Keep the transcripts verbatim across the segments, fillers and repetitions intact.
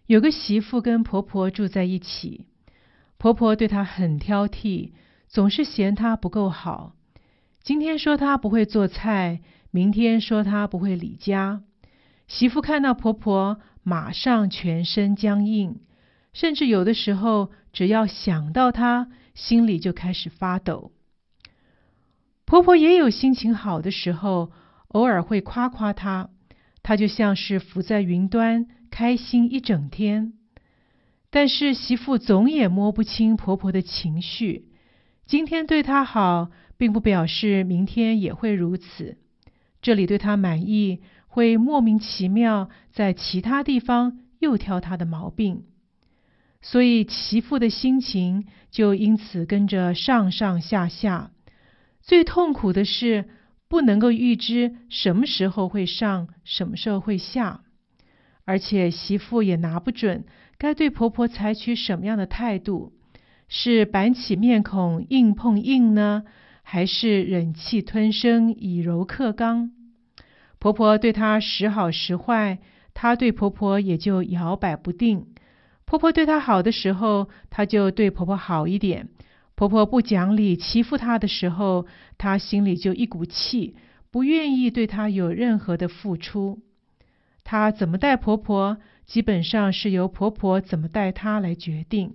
有个媳妇跟婆婆住在一起，婆婆对她很挑剔，总是嫌她不够好。今天说她不会做菜，明天说她不会理家。媳妇看到婆婆，马上全身僵硬，甚至有的时候只要想到她，心里就开始发抖。婆婆也有心情好的时候，偶尔会夸夸她，她就像是浮在云端，开心一整天。但是媳妇总也摸不清婆婆的情绪，今天对她好，并不表示明天也会如此。这里对她满意，会莫名其妙在其他地方又挑她的毛病，所以媳妇的心情就因此跟着上上下下。最痛苦的是不能够预知什么时候会上，什么时候会下，而且媳妇也拿不准该对婆婆采取什么样的态度，是板起面孔硬碰硬呢，还是忍气吞声以柔克刚？婆婆对她时好时坏，她对婆婆也就摇摆不定。婆婆对她好的时候，她就对婆婆好一点；婆婆不讲理欺负她的时候，她心里就一股气，不愿意对她有任何的付出。她怎么待婆婆，基本上是由婆婆怎么待她来决定。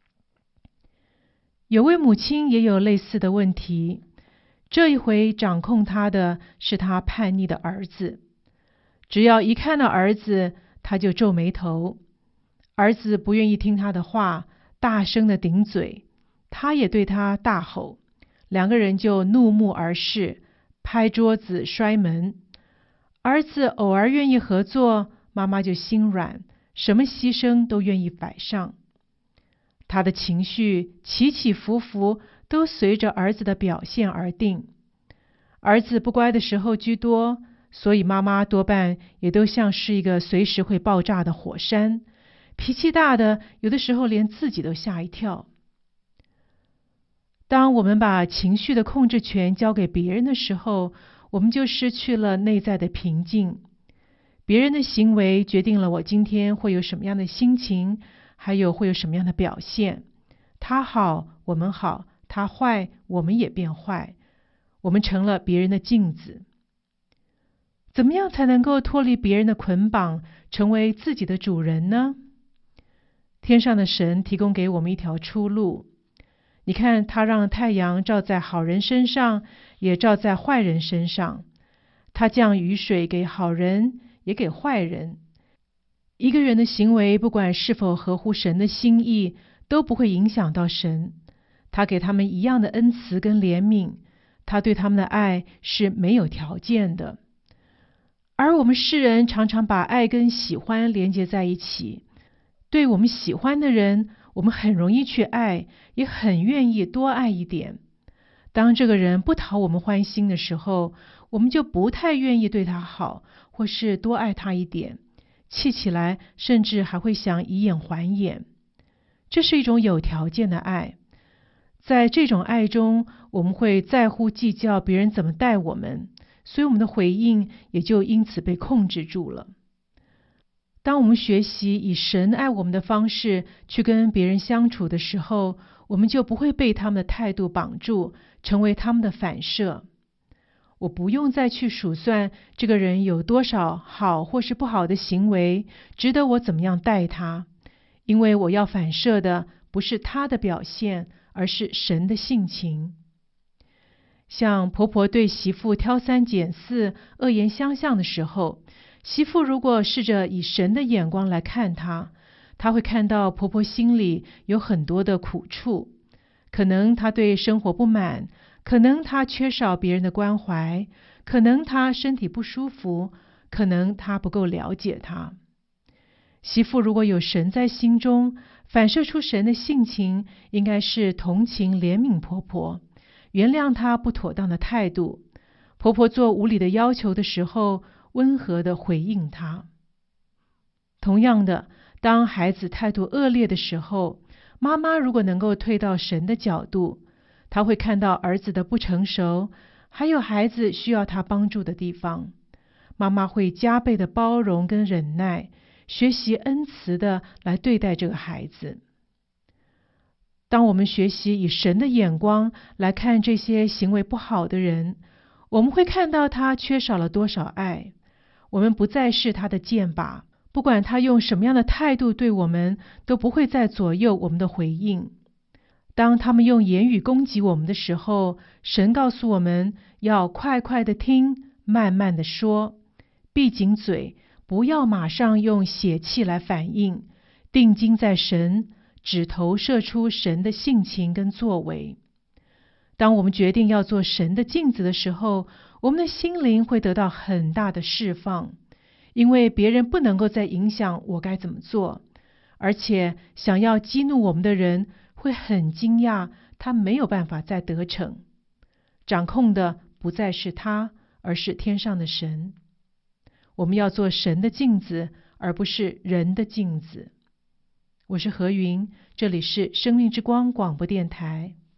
有位母亲也有类似的问题，这一回掌控她的是她叛逆的儿子。只要一看到儿子，她就皱眉头。儿子不愿意听她的话，大声的顶嘴，她也对他大吼，两个人就怒目而视，拍桌子摔门。儿子偶尔愿意合作，妈妈就心软，什么牺牲都愿意摆上。他的情绪起起伏伏，都随着儿子的表现而定。儿子不乖的时候居多，所以妈妈多半也都像是一个随时会爆炸的火山，脾气大的有的时候连自己都吓一跳。当我们把情绪的控制权交给别人的时候，我们就失去了内在的平静。别人的行为决定了我今天会有什么样的心情，还有会有什么样的表现。他好，我们好；他坏，我们也变坏。我们成了别人的镜子。怎么样才能够脱离别人的捆绑，成为自己的主人呢？天上的神提供给我们一条出路。你看，他让太阳照在好人身上，也照在坏人身上。他降雨水给好人，也给坏人。一个人的行为，不管是否合乎神的心意，都不会影响到神。他给他们一样的恩慈跟怜悯，他对他们的爱是没有条件的。而我们世人常常把爱跟喜欢连接在一起，对我们喜欢的人，我们很容易去爱，也很愿意多爱一点。当这个人不讨我们欢心的时候，我们就不太愿意对他好，或是多爱他一点，气起来甚至还会想以眼还眼。这是一种有条件的爱。在这种爱中，我们会在乎计较别人怎么待我们，所以我们的回应也就因此被控制住了。当我们学习以神爱我们的方式去跟别人相处的时候，我们就不会被他们的态度绑住，成为他们的反射。我不用再去数算这个人有多少好或是不好的行为，值得我怎么样待他，因为我要反射的不是他的表现，而是神的性情。像婆婆对媳妇挑三拣四、恶言相向的时候，媳妇如果试着以神的眼光来看她，她会看到婆婆心里有很多的苦处，可能她对生活不满，可能她缺少别人的关怀，可能她身体不舒服，可能她不够了解她。媳妇如果有神在心中，反射出神的性情，应该是同情怜悯婆婆，原谅她不妥当的态度。婆婆做无理的要求的时候，温和地回应她。同样的，当孩子态度恶劣的时候，妈妈如果能够退到神的角度，她会看到儿子的不成熟，还有孩子需要她帮助的地方。妈妈会加倍的包容跟忍耐， 学习恩慈的来对待这个孩子。当我们学习以神的眼光来看这些行为不好的人，我们会看到他缺少了多少爱。我们不再是他的箭靶，不管他用什么样的态度对我们，都不会再左右我们的回应。当他们用言语攻击我们的时候，神告诉我们要快快的听，慢慢的说，闭紧嘴，不要马上用血气来反应，定睛在神，只投射出神的性情跟作为。当我们决定要做神的镜子的时候，我们的心灵会得到很大的释放，因为别人不能够再影响我该怎么做，而且想要激怒我们的人会很惊讶，他没有办法再得逞。掌控的不再是他，而是天上的神。我们要做神的镜子，而不是人的镜子。我是何云，这里是生命之光广播电台。